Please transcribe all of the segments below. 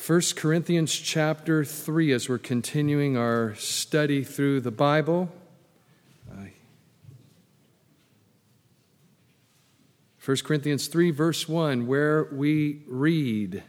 1 Corinthians chapter 3 as we're continuing our study through the Bible. 1 Corinthians 3 verse 1, where we read,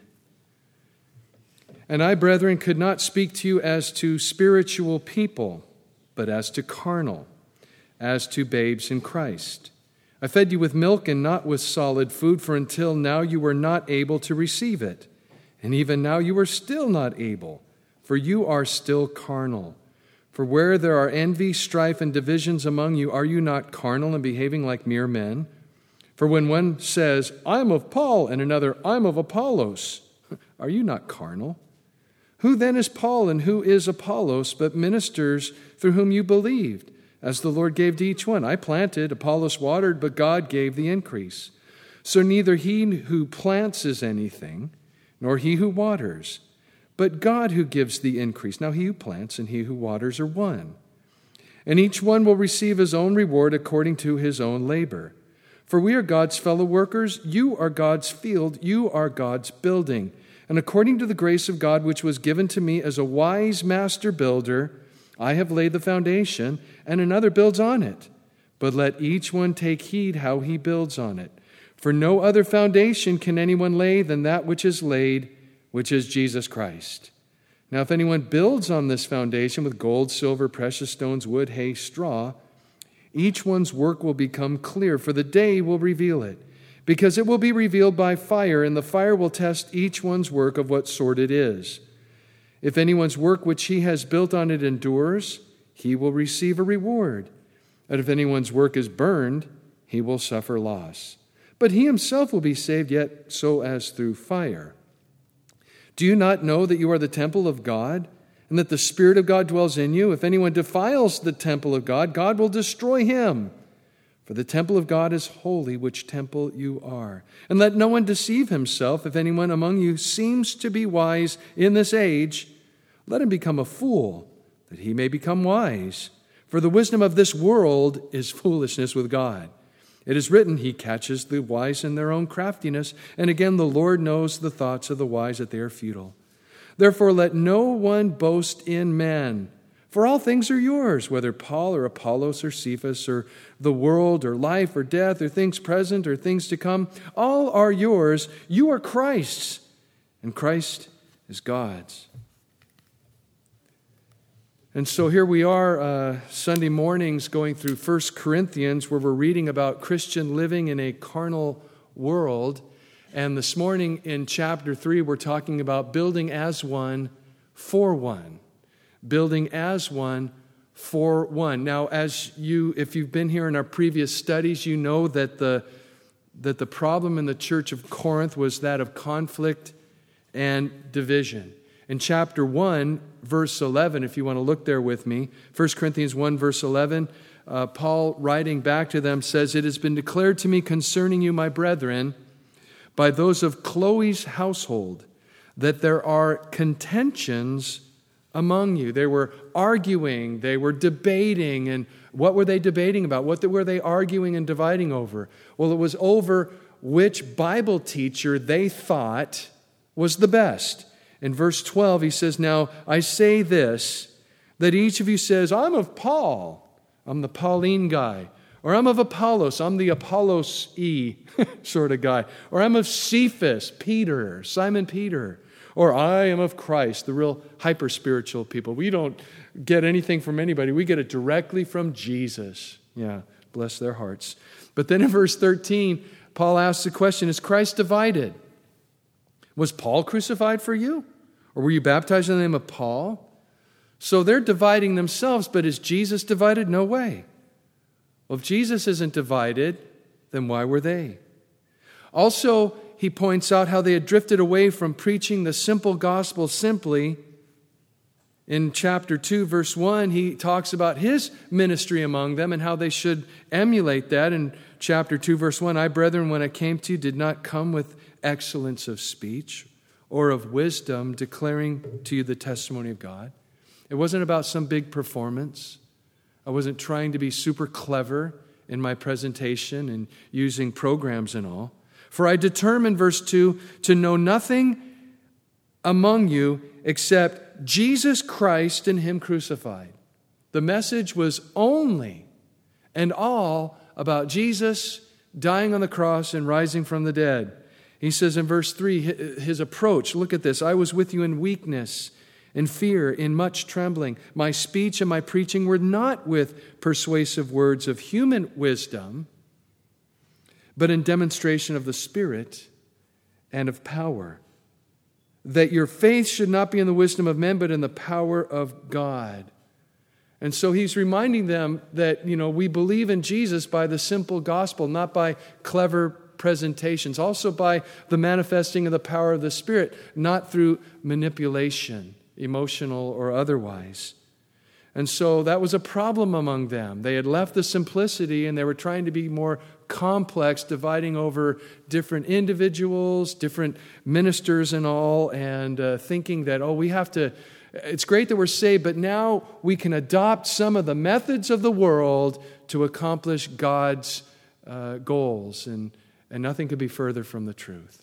"And I, brethren, could not speak to you as to spiritual people, but as to carnal, as to babes in Christ. I fed you with milk and not with solid food, for until now you were not able to receive it. And even now you are still not able, for you are still carnal. For where there are envy, strife, and divisions among you, are you not carnal and behaving like mere men? For when one says, 'I am of Paul,' and another, 'I am of Apollos,' are you not carnal? Who then is Paul and who is Apollos, but ministers through whom you believed, as the Lord gave to each one? I planted, Apollos watered, but God gave the increase. So neither he who plants is anything, nor he who waters, but God who gives the increase. Now he who plants and he who waters are one. And each one will receive his own reward according to his own labor. For we are God's fellow workers, you are God's field, you are God's building. And according to the grace of God which was given to me as a wise master builder, I have laid the foundation, and another builds on it. But let each one take heed how he builds on it. For no other foundation can anyone lay than that which is laid, which is Jesus Christ. Now if anyone builds on this foundation with gold, silver, precious stones, wood, hay, straw, each one's work will become clear, for the day will reveal it, because it will be revealed by fire, and the fire will test each one's work of what sort it is. If anyone's work which he has built on it endures, he will receive a reward. And if anyone's work is burned, he will suffer loss. But he himself will be saved, yet so as through fire. Do you not know that you are the temple of God, and that the Spirit of God dwells in you? If anyone defiles the temple of God, God will destroy him. For the temple of God is holy, which temple you are. And let no one deceive himself. If anyone among you seems to be wise in this age, let him become a fool, that he may become wise. For the wisdom of this world is foolishness with God. It is written, He catches the wise in their own craftiness. And again, the Lord knows the thoughts of the wise, that they are futile. Therefore, let no one boast in man, for all things are yours, whether Paul or Apollos or Cephas or the world or life or death or things present or things to come. All are yours. You are Christ's, and Christ is God's." And so here we are, Sunday mornings, going through 1 Corinthians, where we're reading about Christian living in a carnal world. And this morning in chapter 3, we're talking about building as one for one. Building as one for one. Now, if you've been here in our previous studies, you know that the problem in the church of Corinth was that of conflict and division. In chapter 1, verse 11, if you want to look there with me, 1 Corinthians 1, verse 11, Paul, writing back to them, says, "It has been declared to me concerning you, my brethren, by those of Chloe's household, that there are contentions among you." They were arguing, they were debating, and what were they debating about? What were they arguing and dividing over? Well, it was over which Bible teacher they thought was the best. In verse 12, he says, "Now I say this, that each of you says, 'I'm of Paul,' I'm the Pauline guy. Or I'm of Apollos, I'm the Apollos-y sort of guy. Or I'm of Cephas, Peter, Simon Peter. Or I am of Christ," the real hyper-spiritual people. We don't get anything from anybody. We get it directly from Jesus. Yeah, bless their hearts. But then in verse 13, Paul asks the question, is Christ divided? Was Paul crucified for you? Or were you baptized in the name of Paul? So they're dividing themselves, but is Jesus divided? No way. Well, if Jesus isn't divided, then why were they? Also, he points out how they had drifted away from preaching the simple gospel simply. In chapter 2, verse 1, he talks about his ministry among them and how they should emulate that. In chapter 2, verse 1, "I, brethren, when I came to you, did not come with excellence of speech or of wisdom, declaring to you the testimony of God." It wasn't about some big performance. I wasn't trying to be super clever in my presentation and using programs and all. "For I determined," verse 2, "to know nothing among you except Jesus Christ and Him crucified. The message was only and all about Jesus dying on the cross and rising from the dead. He says in verse 3, his approach, look at this, I was with you in weakness, in fear, in much trembling. My speech and my preaching were not with persuasive words of human wisdom, but in demonstration of the Spirit and of power, that your faith should not be in the wisdom of men, but in the power of God. And so he's reminding them that, we believe in Jesus by the simple gospel, not by clever presentations, also by the manifesting of the power of the Spirit, not through manipulation, emotional or otherwise. And so that was a problem among them. They had left the simplicity and they were trying to be more complex, dividing over different individuals, different ministers and all, and thinking that, it's great that we're saved, but now we can adopt some of the methods of the world to accomplish God's goals, and nothing could be further from the truth.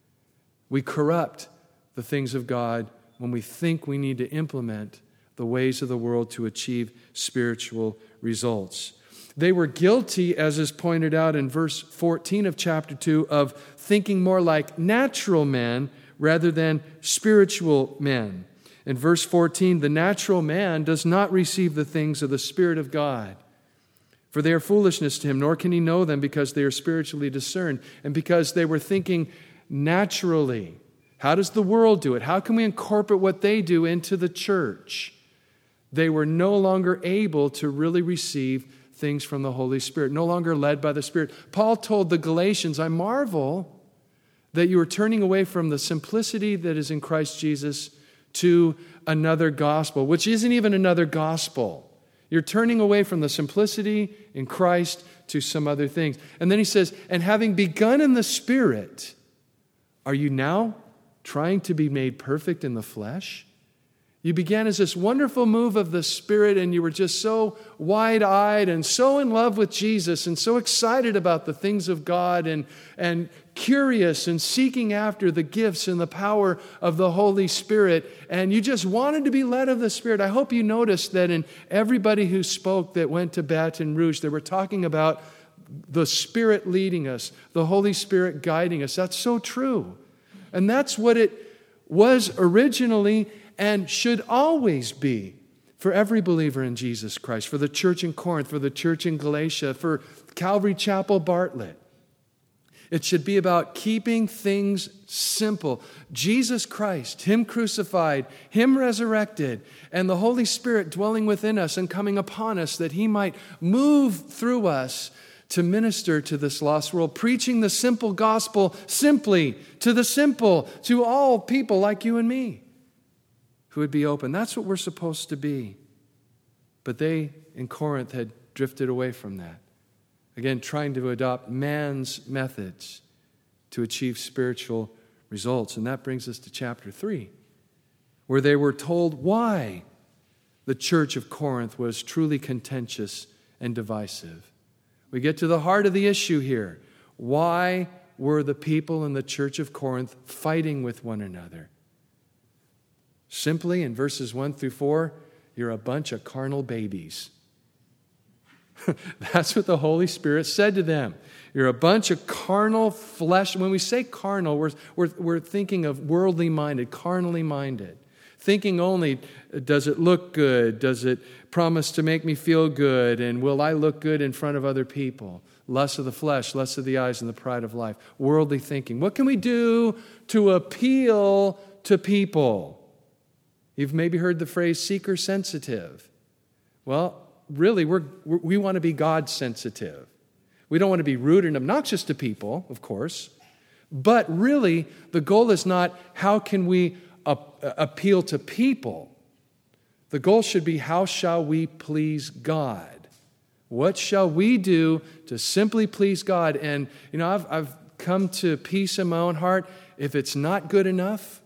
We corrupt the things of God when we think we need to implement the ways of the world to achieve spiritual results. They were guilty, as is pointed out in verse 14 of chapter 2, of thinking more like natural men rather than spiritual men. In verse 14, the natural man does not receive the things of the Spirit of God, for they are foolishness to him, nor can he know them because they are spiritually discerned. And because they were thinking naturally, how does the world do it? How can we incorporate what they do into the church? They were no longer able to really receive things from the Holy Spirit, no longer led by the Spirit. Paul told the Galatians, I marvel that you are turning away from the simplicity that is in Christ Jesus to another gospel, which isn't even another gospel. You're turning away from the simplicity in Christ to some other things. And then he says, and having begun in the Spirit, are you now trying to be made perfect in the flesh? You began as this wonderful move of the Spirit, and you were just so wide-eyed and so in love with Jesus and so excited about the things of God and curious and seeking after the gifts and the power of the Holy Spirit, and you just wanted to be led of the Spirit. I hope you noticed that in everybody who spoke that went to Baton Rouge, they were talking about the Spirit leading us, the Holy Spirit guiding us. That's so true. And that's what it was originally and should always be for every believer in Jesus Christ, for the church in Corinth, for the church in Galatia, for Calvary Chapel Bartlett. It should be about keeping things simple. Jesus Christ, Him crucified, Him resurrected, and the Holy Spirit dwelling within us and coming upon us that He might move through us to minister to this lost world, preaching the simple gospel simply to the simple, to all people like you and me who would be open. That's what we're supposed to be. But they in Corinth had drifted away from that. Again, trying to adopt man's methods to achieve spiritual results. And that brings us to chapter 3, where they were told why the church of Corinth was truly contentious and divisive. We get to the heart of the issue here. Why were the people in the church of Corinth fighting with one another? Simply, in verses 1 through 4, you're a bunch of carnal babies. That's what the Holy Spirit said to them. You're a bunch of carnal flesh. When we say carnal, we're thinking of worldly minded, carnally minded. Thinking only, does it look good? Does it promise to make me feel good? And will I look good in front of other people? Lust of the flesh, lust of the eyes, and the pride of life. Worldly thinking. What can we do to appeal to people? You've maybe heard the phrase seeker sensitive. Well, really, we want to be God sensitive. We don't want to be rude and obnoxious to people, of course. But really, the goal is not how can we appeal to people. The goal should be how shall we please God? What shall we do to simply please God? And, I've come to peace in my own heart. If it's not good enough,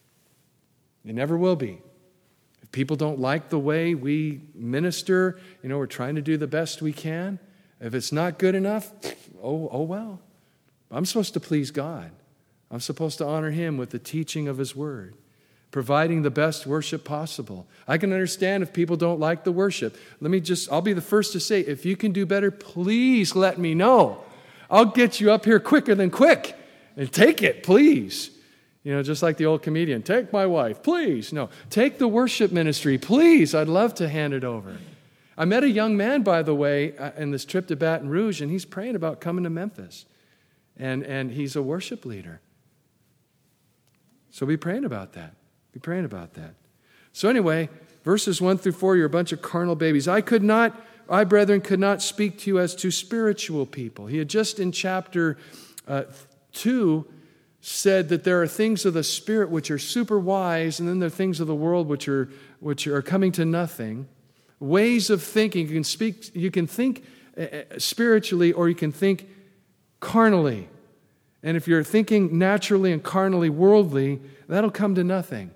it never will be. If people don't like the way we minister, we're trying to do the best we can. If it's not good enough, oh well. I'm supposed to please God. I'm supposed to honor Him with the teaching of His Word. providing the best worship possible. I can understand if people don't like the worship. I'll be the first to say, if you can do better, please let me know. I'll get you up here quicker than quick. And take it, please. Just like the old comedian, take my wife, please. No, take the worship ministry, please. I'd love to hand it over. I met a young man, by the way, in this trip to Baton Rouge, and he's praying about coming to Memphis. And he's a worship leader. So be praying about that. Be praying about that. So anyway, verses 1 through 4, you're a bunch of carnal babies. I, brethren, could not speak to you as to spiritual people. He had just in chapter 2 said that there are things of the Spirit which are super wise, and then there are things of the world which are coming to nothing. Ways of thinking. You can think spiritually, or you can think carnally. And if you're thinking naturally and carnally, worldly, that'll come to nothing.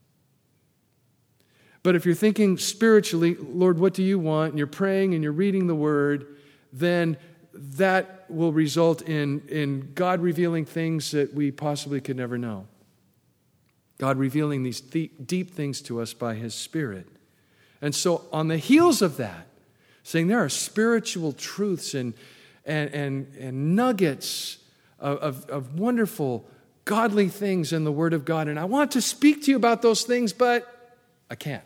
But if you're thinking spiritually, Lord, what do you want? And you're praying and you're reading the Word, then that will result in God revealing things that we possibly could never know. God revealing these deep things to us by His Spirit. And so on the heels of that, saying there are spiritual truths and nuggets of wonderful, godly things in the Word of God, and I want to speak to you about those things, but I can't.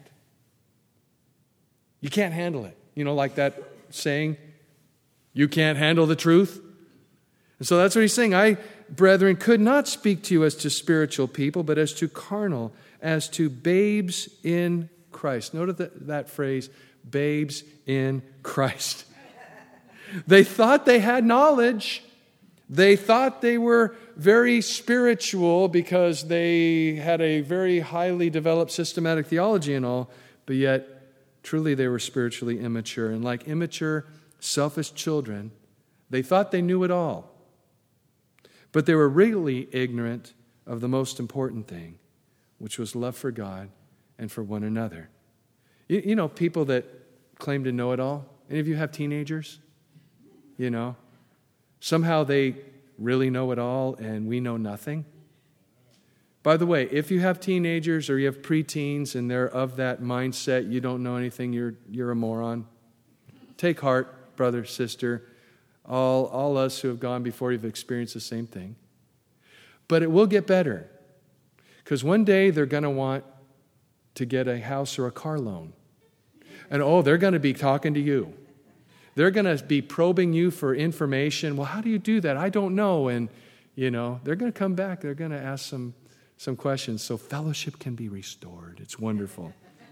You can't handle it. Like that saying, you can't handle the truth. And so that's what he's saying. I, brethren, could not speak to you as to spiritual people, but as to carnal, as to babes in Christ. Notice that phrase, babes in Christ. They thought they had knowledge. They thought they were very spiritual because they had a very highly developed systematic theology and all, but yet truly they were spiritually immature. And like immature, selfish children, they thought they knew it all. But they were really ignorant of the most important thing, which was love for God and for one another. People that claim to know it all. Any of you have teenagers? Somehow they really know it all and we know nothing. By the way, if you have teenagers or you have preteens and they're of that mindset, you don't know anything, you're a moron. Take heart, brother, sister. All us who have gone before you have experienced the same thing. But it will get better. Because one day they're going to want to get a house or a car loan. And they're going to be talking to you. They're going to be probing you for information. Well, how do you do that? I don't know. And, they're going to come back. They're going to ask some questions so fellowship can be restored. It's wonderful.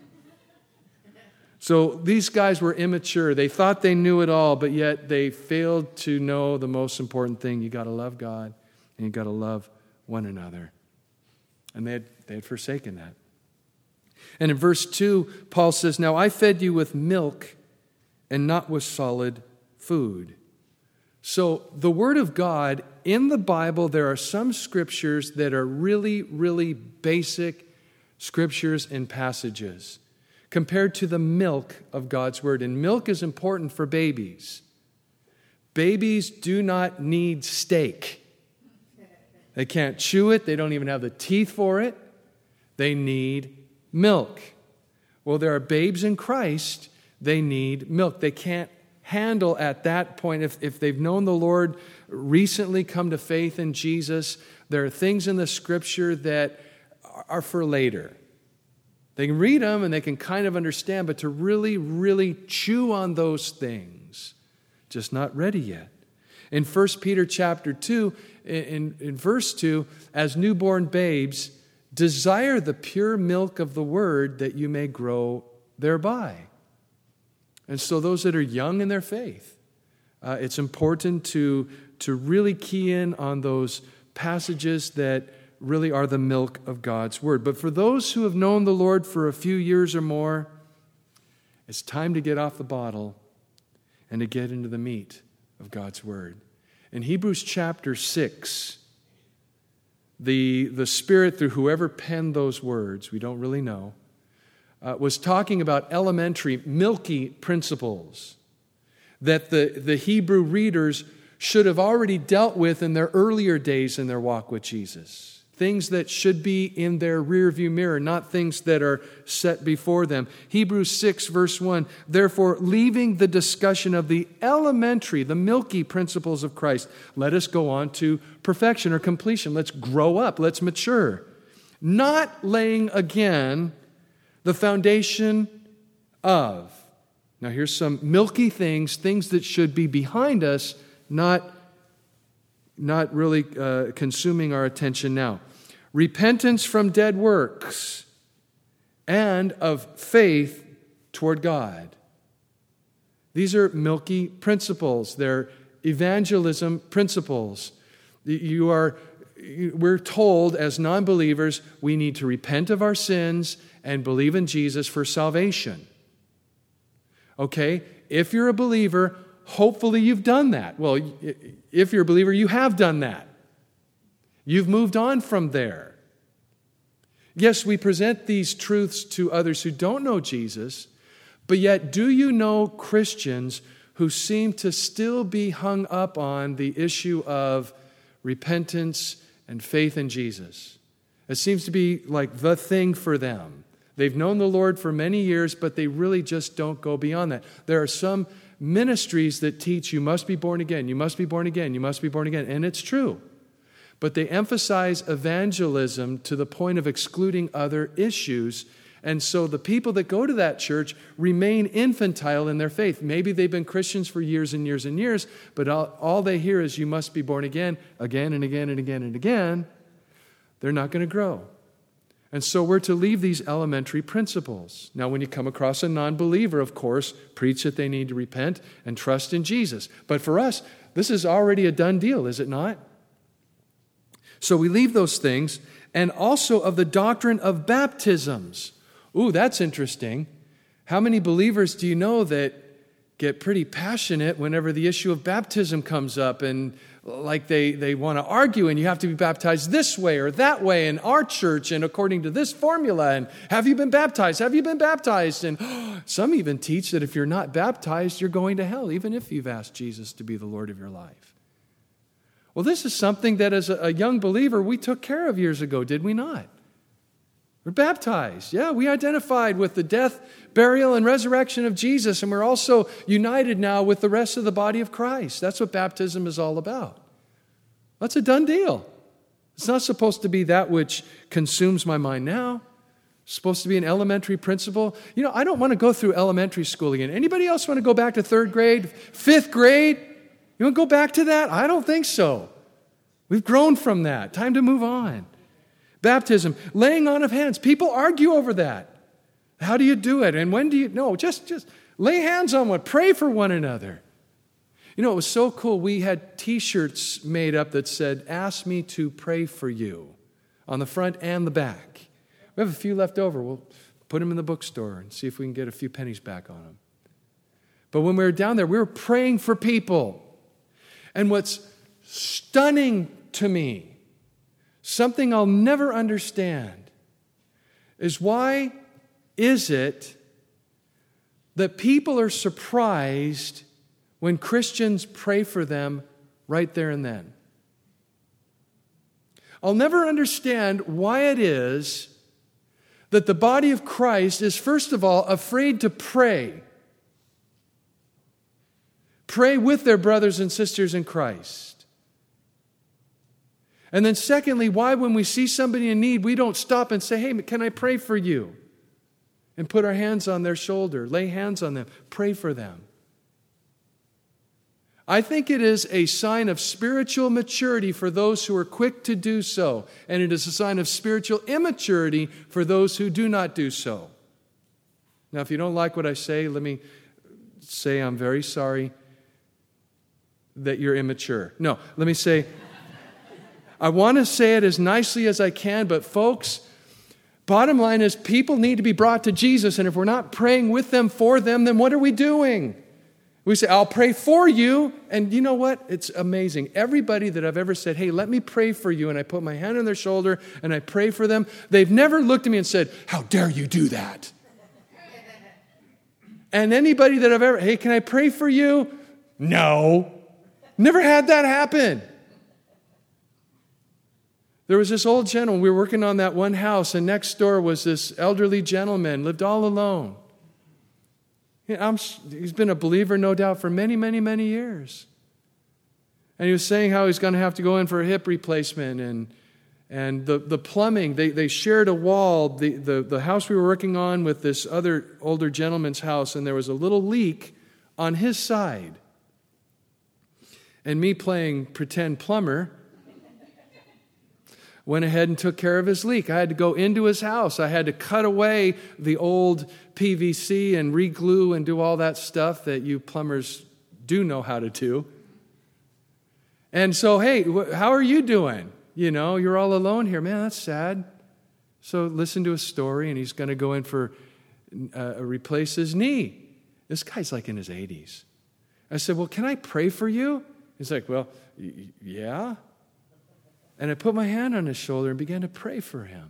So these guys were immature. They thought they knew it all, but yet they failed to know the most important thing. You got to love God and you got to love one another. And they had forsaken that. And in verse 2, Paul says, now I fed you with milk and not with solid food. So the Word of God, in the Bible, there are some scriptures that are really, really basic scriptures and passages compared to the milk of God's Word. And milk is important for babies. Babies do not need steak. They can't chew it. They don't even have the teeth for it. They need milk. Well, there are babes in Christ. They need milk. They can't handle at that point, if they've known the Lord, recently come to faith in Jesus, there are things in the Scripture that are for later. They can read them and they can kind of understand, but to really, really chew on those things, just not ready yet. In 1 Peter chapter 2, in verse 2, as newborn babes, desire the pure milk of the Word that you may grow thereby. And so those that are young in their faith, it's important to really key in on those passages that really are the milk of God's Word. But for those who have known the Lord for a few years or more, it's time to get off the bottle and to get into the meat of God's Word. In Hebrews chapter 6, the Spirit, through whoever penned those words, we don't really know, was talking about elementary, milky principles that the Hebrew readers should have already dealt with in their earlier days in their walk with Jesus. things that should be in their rearview mirror, not things that are set before them. Hebrews 6, verse 1, therefore, leaving the discussion of the elementary, the milky principles of Christ, let us go on to perfection or completion. Let's grow up. Let's mature. Not laying again the foundation of. Now, here's some milky things that should be behind us, not really consuming our attention now. Repentance from dead works and of faith toward God. These are milky principles. They're evangelism principles. We're told as non-believers we need to repent of our sins and believe in Jesus for salvation. Okay? If you're a believer, hopefully you've done that. Well, if you're a believer, you have done that. You've moved on from there. Yes, we present these truths to others who don't know Jesus, but yet do you know Christians who seem to still be hung up on the issue of repentance and faith in Jesus? It seems to be like the thing for them. They've known the Lord for many years, but they really just don't go beyond that. There are some ministries that teach you must be born again, you must be born again, you must be born again, and it's true. But they emphasize evangelism to the point of excluding other issues. And so the people that go to that church remain infantile in their faith. Maybe they've been Christians for years and years and years, but all they hear is you must be born again and again and again and again. They're not going to grow. And so we're to leave these elementary principles. Now, when you come across a non-believer, of course, preach that they need to repent and trust in Jesus. But for us, this is already a done deal, is it not? So we leave those things, and also of the doctrine of baptisms. Ooh, that's interesting. How many believers do you know that get pretty passionate whenever the issue of baptism comes up, and like they want to argue, and you have to be baptized this way or that way in our church and according to this formula, and have you been baptized? Have you been baptized? And some even teach that if you're not baptized, you're going to hell, even if you've asked Jesus to be the Lord of your life. Well, this is something that as a young believer we took care of years ago, did we not? We're baptized. Yeah, we identified with the death, burial, and resurrection of Jesus, and we're also united now with the rest of the body of Christ. That's what baptism is all about. That's a done deal. It's not supposed to be that which consumes my mind now. It's supposed to be an elementary principle. You know, I don't want to go through elementary school again. Anybody else want to go back to 3rd grade, 5th grade? You want to go back to that? I don't think so. We've grown from that. Time to move on. Baptism, laying on of hands. People argue over that. How do you do it? And when do you? No, just lay hands on one. Pray for one another. You know, it was so cool. We had T-shirts made up that said, "Ask me to pray for you," on the front and the back. We have a few left over. We'll put them in the bookstore and see if we can get a few pennies back on them. But when we were down there, we were praying for people. And what's stunning to me, something I'll never understand, is why is it that people are surprised when Christians pray for them right there and then? I'll never understand why it is that the body of Christ is, first of all, afraid to pray. Pray with their brothers and sisters in Christ. And then secondly, why when we see somebody in need, we don't stop and say, "Hey, can I pray for you?" And put our hands on their shoulder, lay hands on them, pray for them. I think it is a sign of spiritual maturity for those who are quick to do so, and it is a sign of spiritual immaturity for those who do not do so. Now, if you don't like what I say, let me say I'm very sorry that you're immature. No, let me say, I want to say it as nicely as I can, but folks, bottom line is people need to be brought to Jesus, and if we're not praying with them, for them, then what are we doing? We say, "I'll pray for you," and you know what? It's amazing. Everybody that I've ever said, "Hey, let me pray for you," and I put my hand on their shoulder and I pray for them, they've never looked at me and said, "How dare you do that?" And anybody that I've ever, "Hey, can I pray for you?" No. Never had that happen. There was this old gentleman. We were working on that one house, and next door was this elderly gentleman, lived all alone. He's been a believer, no doubt, for many, many, many years. And he was saying how he's going to have to go in for a hip replacement, and the plumbing, they shared a wall, the house we were working on with this other older gentleman's house, and there was a little leak on his side. And me playing pretend plumber went ahead and took care of his leak. I had to go into his house. I had to cut away the old PVC and re-glue and do all that stuff that you plumbers do know how to do. And so, hey, how are you doing? You're all alone here. Man, that's sad. So listen to a story, and he's going to go in for replace his knee. This guy's like in his 80s. I said, well, can I pray for you? He's like, well, yeah. And I put my hand on his shoulder and began to pray for him.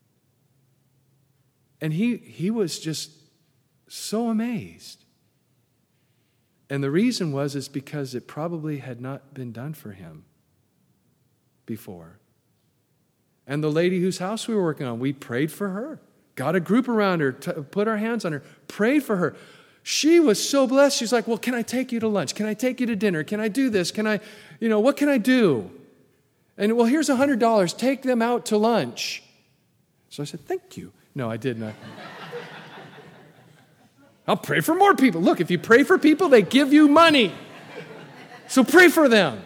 And he was just so amazed. And the reason is because it probably had not been done for him before. And the lady whose house we were working on, we prayed for her. Got a group around her, put our hands on her, prayed for her. She was so blessed. She's like, well, can I take you to lunch? Can I take you to dinner? Can I do this? Can I, what can I do? And, well, here's $100. Take them out to lunch. So I said, thank you. No, I did not. I'll pray for more people. Look, if you pray for people, they give you money. So pray for them.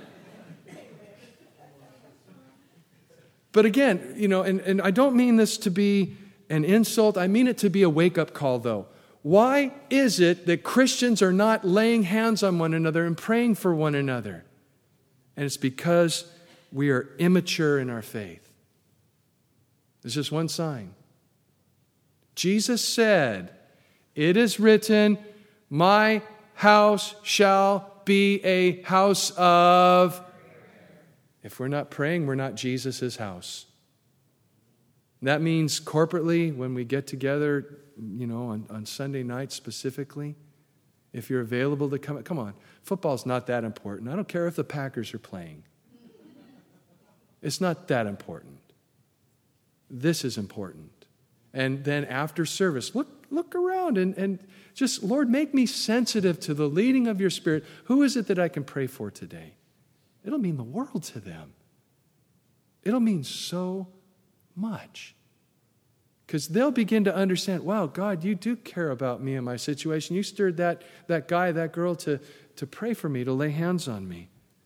But again, and I don't mean this to be an insult. I mean it to be a wake-up call, though. Why is it that Christians are not laying hands on one another and praying for one another? And it's because we are immature in our faith. There's just one sign. Jesus said, it is written, my house shall be a house of... If we're not praying, we're not Jesus' house. That means corporately, when we get together, on Sunday night specifically, if you're available to come on. Football's not that important. I don't care if the Packers are playing. It's not that important. This is important. And then after service, look around and just, Lord, make me sensitive to the leading of your Spirit. Who is it that I can pray for today? It'll mean the world to them. It'll mean so much. Because they'll begin to understand, wow, God, you do care about me and my situation. You stirred that guy, that girl to pray for me, to lay hands on me.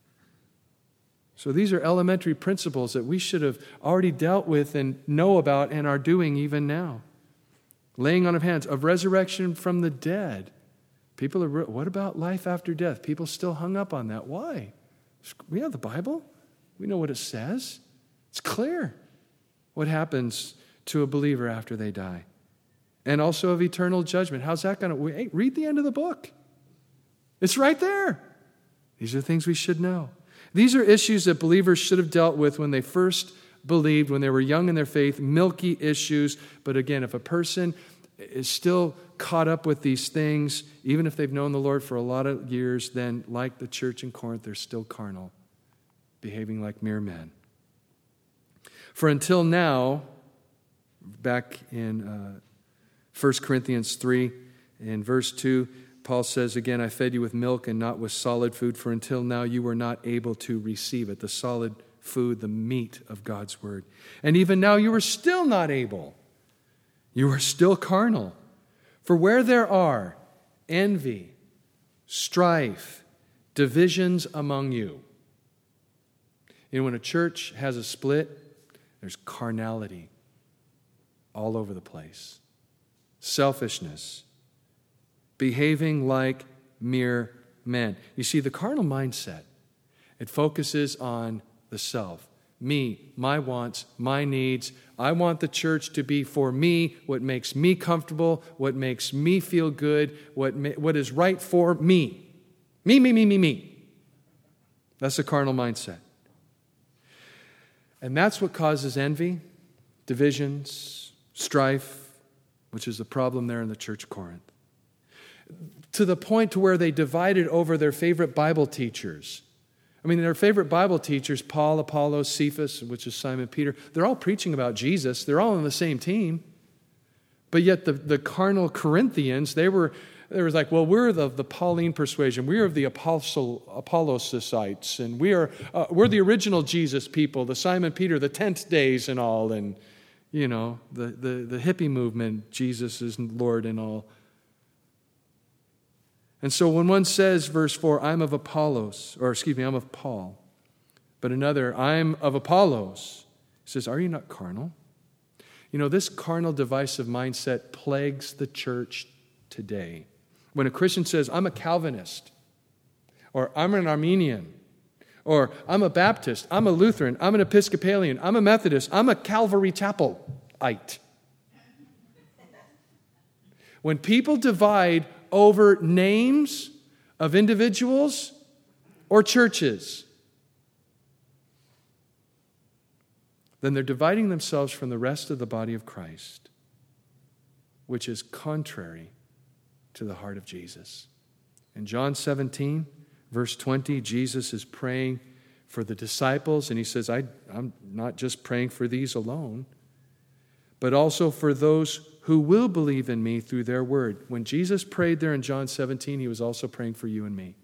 So these are elementary principles that we should have already dealt with and know about and are doing even now. Laying on of hands, of resurrection from the dead. People are, what about life after death? People still hung up on that. Why? We have the Bible. We know what it says. It's clear what happens to a believer after they die. And also of eternal judgment. How's that going to... Hey, read the end of the book. It's right there. These are things we should know. These are issues that believers should have dealt with when they first believed, when they were young in their faith, milky issues. But again, if a person is still caught up with these things, even if they've known the Lord for a lot of years, then like the church in Corinth, they're still carnal, behaving like mere men. For until now, back in 1 Corinthians 3, in verse 2, Paul says, again, I fed you with milk and not with solid food, for until now you were not able to receive it, the solid food, the meat of God's word. And even now you are still not able. You are still carnal. For where there are envy, strife, divisions among you. When a church has a split, there's carnality all over the place. Selfishness. Behaving like mere men. You see, the carnal mindset, it focuses on the self. Me, my wants, my needs. I want the church to be for me, what makes me comfortable, what makes me feel good, what is right for me. Me. That's the carnal mindset. And that's what causes envy, divisions, strife, which is the problem there in the church of Corinth. To the point to where they divided over their favorite Bible teachers. I mean, their favorite Bible teachers, Paul, Apollos, Cephas, which is Simon Peter, they're all preaching about Jesus. They're all on the same team. But yet the carnal Corinthians, they were like, well, we're the Pauline persuasion. We are the Apollosites, and we're the original Jesus people, the Simon Peter, the tent days and all, and, you know, the hippie movement, Jesus is Lord and all. And so when one says, verse 4, I'm of Paul, but another, I'm of Apollos, he says, are you not carnal? You know, this carnal divisive mindset plagues the church today. When a Christian says, I'm a Calvinist, or I'm an Arminian, or I'm a Baptist, I'm a Lutheran, I'm an Episcopalian, I'm a Methodist, I'm a Calvary Chapelite. When people divide over names of individuals or churches, then they're dividing themselves from the rest of the body of Christ, which is contrary to the heart of Jesus. In John 17, verse 20, Jesus is praying for the disciples, and he says, I'm not just praying for these alone, but also for those who will believe in me through their word. When Jesus prayed there in John 17, he was also praying for you and me.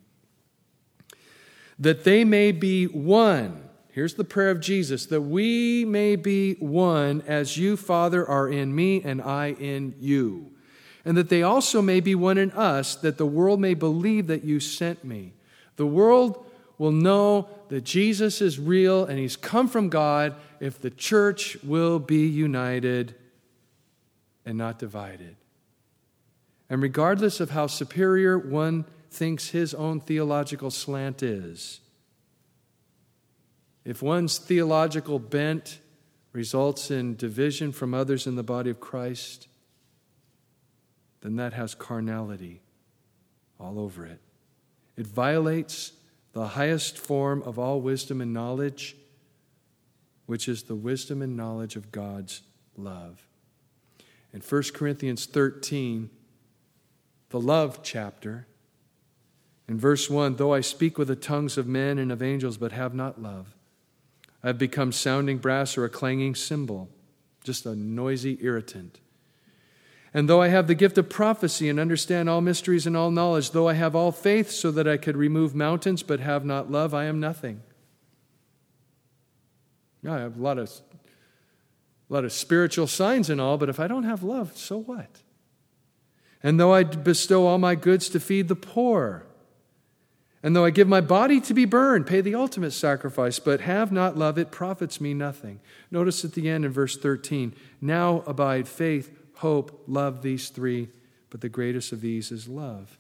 That they may be one. Here's the prayer of Jesus, that we may be one as you, Father, are in me and I in you. And that they also may be one in us, that the world may believe that you sent me. The world will know that Jesus is real and he's come from God if the church will be united and not divided. And regardless of how superior one thinks his own theological slant is, if one's theological bent results in division from others in the body of Christ, then that has carnality all over it. It violates the highest form of all wisdom and knowledge, which is the wisdom and knowledge of God's love. In 1 Corinthians 13, the love chapter, in verse 1, though I speak with the tongues of men and of angels but have not love, I have become sounding brass or a clanging cymbal, just a noisy irritant. And though I have the gift of prophecy and understand all mysteries and all knowledge, though I have all faith so that I could remove mountains but have not love, I am nothing. Yeah, I have a lot of spiritual signs and all, but if I don't have love, so what? And though I bestow all my goods to feed the poor, and though I give my body to be burned, pay the ultimate sacrifice, but have not love, it profits me nothing. Notice at the end in verse 13, now abide faith, hope, love, these three, but the greatest of these is love.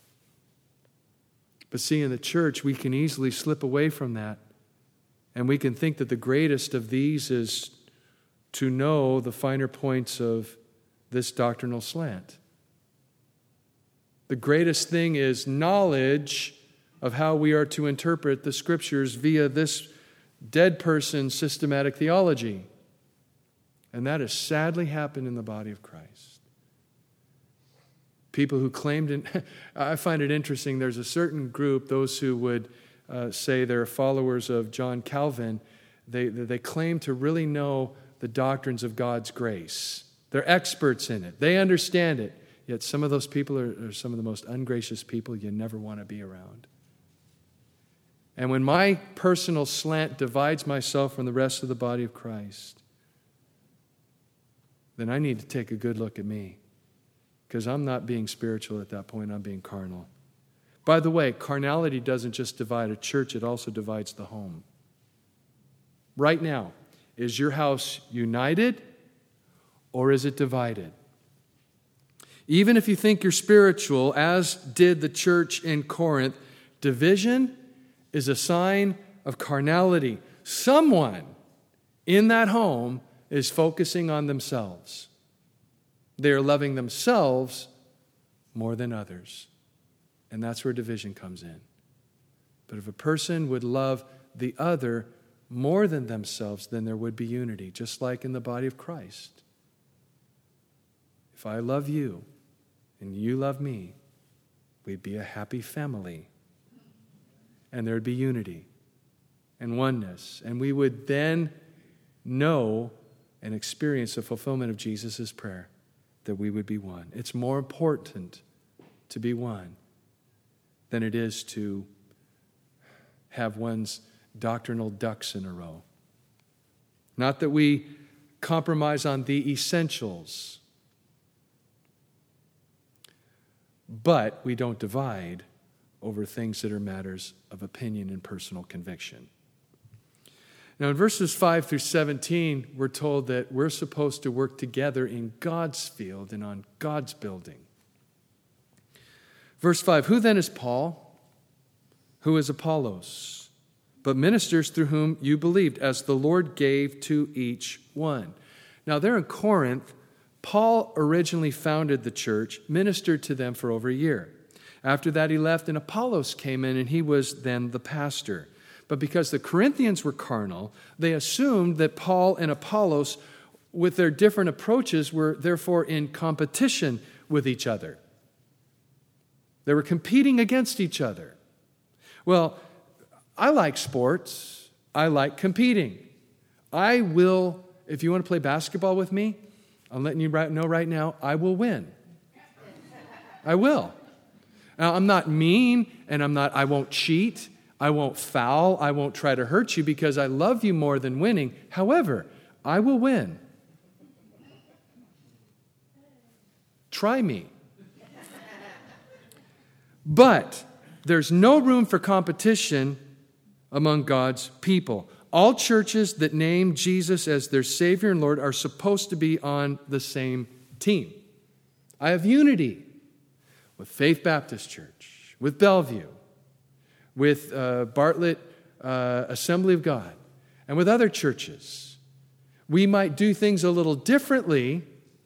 But see, in the church, we can easily slip away from that, and we can think that the greatest of these is to know the finer points of this doctrinal slant. The greatest thing is knowledge of how we are to interpret the Scriptures via this dead person's systematic theology. And that has sadly happened in the body of Christ. People who claimed, I find it interesting, there's a certain group, those who would say they're followers of John Calvin, they claim to really know the doctrines of God's grace. They're experts in it. They understand it. Yet some of those people are some of the most ungracious people you never want to be around. And when my personal slant divides myself from the rest of the body of Christ, then I need to take a good look at me. Because I'm not being spiritual at that point, I'm being carnal. By the way, carnality doesn't just divide a church, it also divides the home. Right now, is your house united or is it divided? Even if you think you're spiritual, as did the church in Corinth, division is a sign of carnality. Someone in that home is focusing on themselves. They are loving themselves more than others. And that's where division comes in. But if a person would love the other more than themselves, then there would be unity, just like in the body of Christ. If I love you and you love me, we'd be a happy family. And there'd be unity. and oneness. And we would then know and experience the fulfillment of Jesus' prayer, that we would be one. It's more important to be one than it is to have one's doctrinal ducks in a row. Not that we compromise on the essentials, but we don't divide over things that are matters of opinion and personal conviction. Now, in verses 5 through 17, we're told that we're supposed to work together in God's field and on God's building. Verse 5, who then is Paul? Who is Apollos? But ministers through whom you believed, as the Lord gave to each one. Now, there in Corinth, Paul originally founded the church, ministered to them for over a year. After that, he left, and Apollos came in, and he was then the pastor. But because the Corinthians were carnal, they assumed that Paul and Apollos, with their different approaches, were therefore in competition with each other. They were competing against each other. Well, I like sports. I like competing. I will, if you want to play basketball with me, I'm letting you know right now, I will win. I will. Now, I'm not mean, and I won't cheat. I won't foul. I won't try to hurt you because I love you more than winning. However, I will win. Try me. But there's no room for competition among God's people. All churches that name Jesus as their Savior and Lord are supposed to be on the same team. I have unity with Faith Baptist Church, with Bellevue, with Bartlett Assembly of God, and with other churches. We might do things a little differently.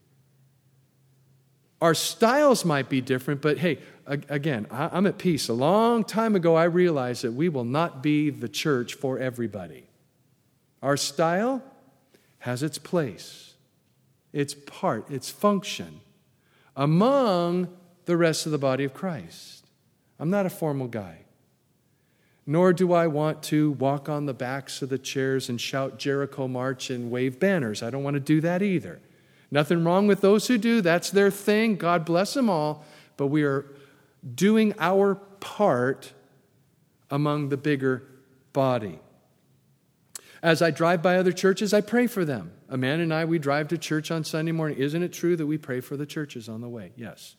Our styles might be different, but hey, again, I'm at peace. A long time ago, I realized that we will not be the church for everybody. Our style has its place, its part, its function among the rest of the body of Christ. I'm not a formal guy. Nor do I want to walk on the backs of the chairs and shout Jericho March and wave banners. I don't want to do that either. Nothing wrong with those who do. That's their thing. God bless them all. But we are doing our part among the bigger body. As I drive by other churches, I pray for them. Amanda and I, we drive to church on Sunday morning. Isn't it true that we pray for the churches on the way? Yes.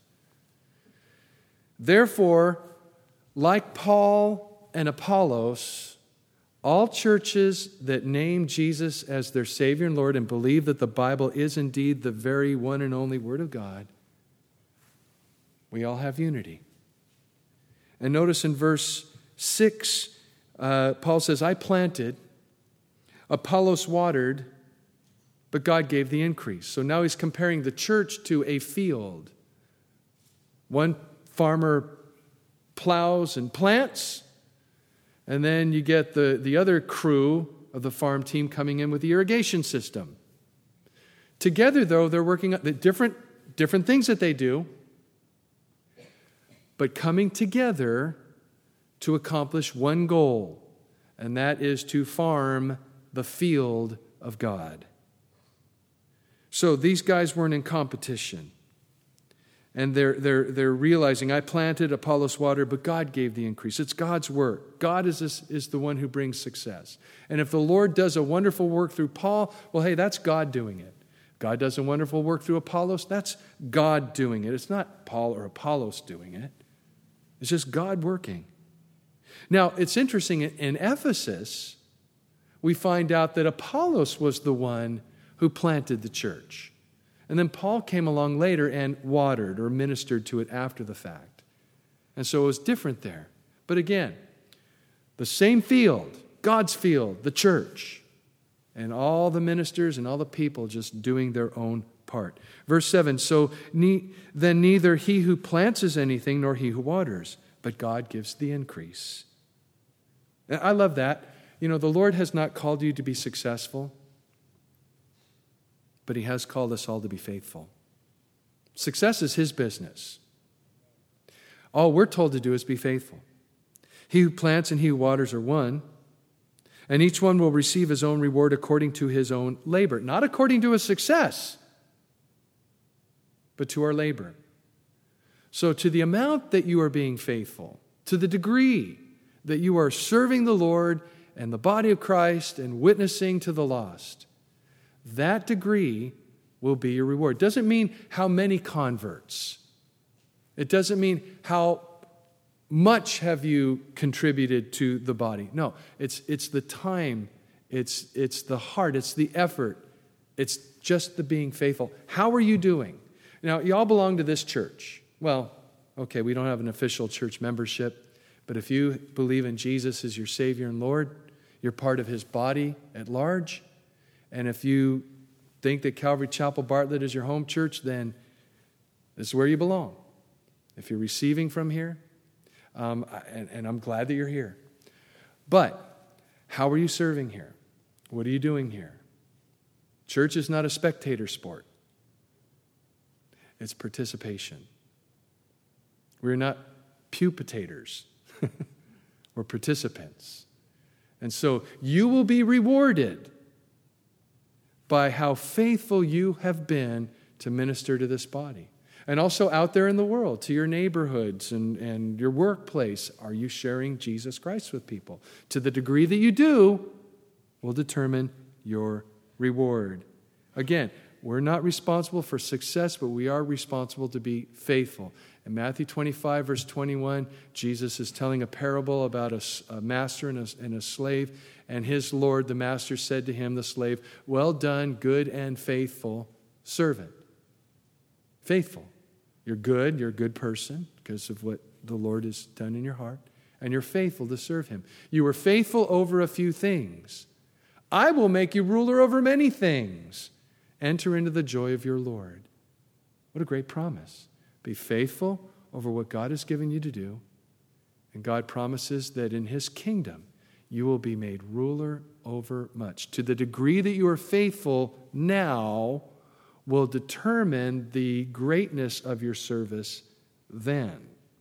Therefore, like Paul and Apollos, all churches that name Jesus as their Savior and Lord and believe that the Bible is indeed the very one and only Word of God, we all have unity. And notice in verse 6, Paul says, I planted, Apollos watered, but God gave the increase. So now he's comparing the church to a field. One farmer plows and plants, and then you get the other crew of the farm team coming in with the irrigation system. Together, though, they're working on the different things that they do, but coming together to accomplish one goal, and that is to farm the field of God. So these guys weren't in competition. And they're realizing, I planted, Apollos watered, but God gave the increase. It's God's work. God is the one who brings success. And if the Lord does a wonderful work through Paul, well, hey, that's God doing it. God does a wonderful work through Apollos, that's God doing it. It's not Paul or Apollos doing it. It's just God working. Now, it's interesting, in Ephesus, we find out that Apollos was the one who planted the church. And then Paul came along later and watered or ministered to it after the fact. And so it was different there. But again, the same field, God's field, the church, and all the ministers and all the people just doing their own part. Verse 7, so then neither he who plants is anything nor he who waters, but God gives the increase. I love that. You know, the Lord has not called you to be successful, but He has called us all to be faithful. Success is His business. All we're told to do is be faithful. He who plants and he who waters are one, And each one will receive his own reward according to his own labor. Not according to his success, but to our labor. So to the amount that you are being faithful, to the degree that you are serving the Lord and the body of Christ and witnessing to the lost, that degree will be your reward. It doesn't mean how many converts. It doesn't mean how much have you contributed to the body. No, it's the time, it's the heart, it's the effort, it's just the being faithful. How are you doing? Now, y'all belong to this church. Well, okay, we don't have an official church membership, but if you believe in Jesus as your Savior and Lord, you're part of His body at large. And if you think that Calvary Chapel Bartlett is your home church, then this is where you belong. If you're receiving from here, and I'm glad that you're here. But how are you serving here? What are you doing here? Church is not a spectator sport. It's participation. We're not pupitators. We're participants. And so you will be rewarded by how faithful you have been to minister to this body. And also out there in the world, to your neighborhoods and your workplace, are you sharing Jesus Christ with people? To the degree that you do, will determine your reward. Again, we're not responsible for success, but we are responsible to be faithful. In Matthew 25, verse 21, Jesus is telling a parable about a master and a slave. And his Lord, the master, said to him, the slave, "Well done, good and faithful servant." Faithful. You're a good person because of what the Lord has done in your heart, and you're faithful to serve Him. You were faithful over a few things. I will make you ruler over many things. Enter into the joy of your Lord. What a great promise. Be faithful over what God has given you to do, and God promises that in His kingdom you will be made ruler over much. To the degree that you are faithful now will determine the greatness of your service then.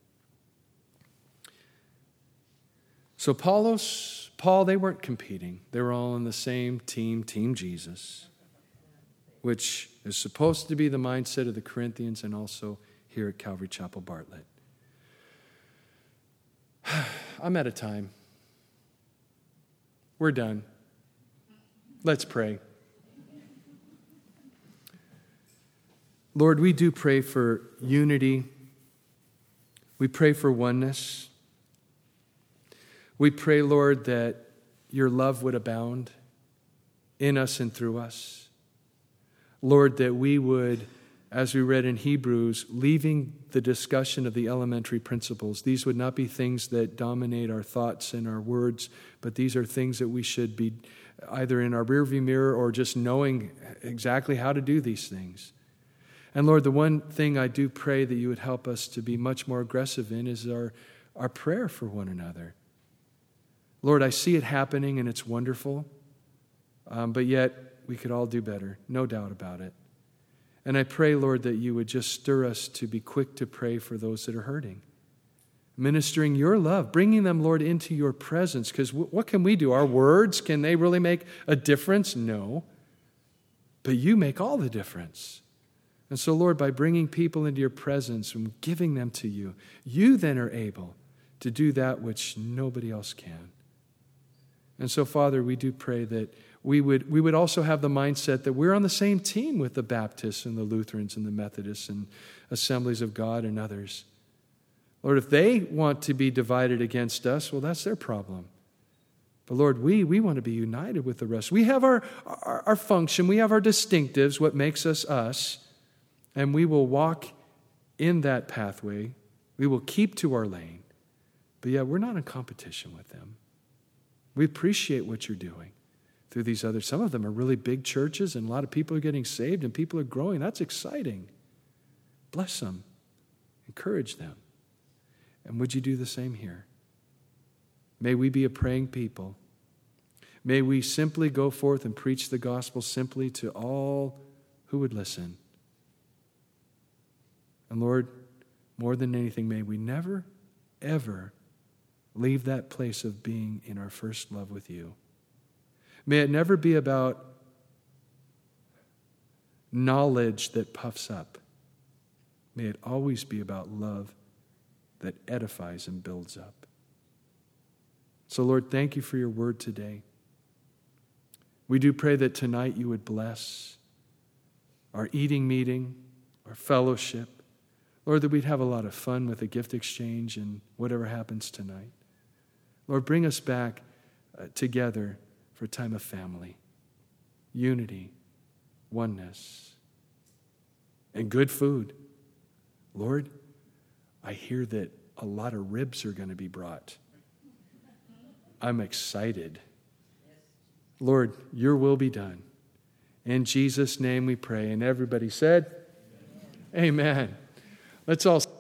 So Paul, they weren't competing. They were all on the same team, Team Jesus, which is supposed to be the mindset of the Corinthians and also here at Calvary Chapel Bartlett. I'm out of time. We're done. Let's pray. Lord, we do pray for unity. We pray for oneness. We pray, Lord, that your love would abound in us and through us. Lord, that we would, as we read in Hebrews, leaving the discussion of the elementary principles, these would not be things that dominate our thoughts and our words, but these are things that we should be either in our rearview mirror or just knowing exactly how to do these things. And Lord, the one thing I do pray that you would help us to be much more aggressive in is our prayer for one another. Lord, I see it happening and it's wonderful, but yet we could all do better, no doubt about it. And I pray, Lord, that you would just stir us to be quick to pray for those that are hurting. Ministering your love, bringing them, Lord, into your presence. Because what can we do? Our words, can they really make a difference? No. But you make all the difference. And so, Lord, by bringing people into your presence and giving them to you, you then are able to do that which nobody else can. And so, Father, we do pray that we would also have the mindset that we're on the same team with the Baptists and the Lutherans and the Methodists and Assemblies of God and others. Lord, if they want to be divided against us, well, that's their problem. But Lord, we want to be united with the rest. We have our function, we have our distinctives, what makes us us, and we will walk in that pathway. We will keep to our lane. But yet we're not in competition with them. We appreciate what you're doing through these others. Some of them are really big churches and a lot of people are getting saved and people are growing. That's exciting. Bless them. Encourage them. And would you do the same here? May we be a praying people. May we simply go forth and preach the gospel simply to all who would listen. And Lord, more than anything, may we never, ever leave that place of being in our first love with you. May it never be about knowledge that puffs up. May it always be about love that edifies and builds up. So, Lord, thank you for your word today. We do pray that tonight you would bless our eating meeting, our fellowship. Lord, that we'd have a lot of fun with a gift exchange and whatever happens tonight. Lord, bring us back together for a time of family, unity, oneness, and good food. Lord, I hear that a lot of ribs are going to be brought. I'm excited. Lord, your will be done. In Jesus' name we pray. And everybody said, Amen. Let's all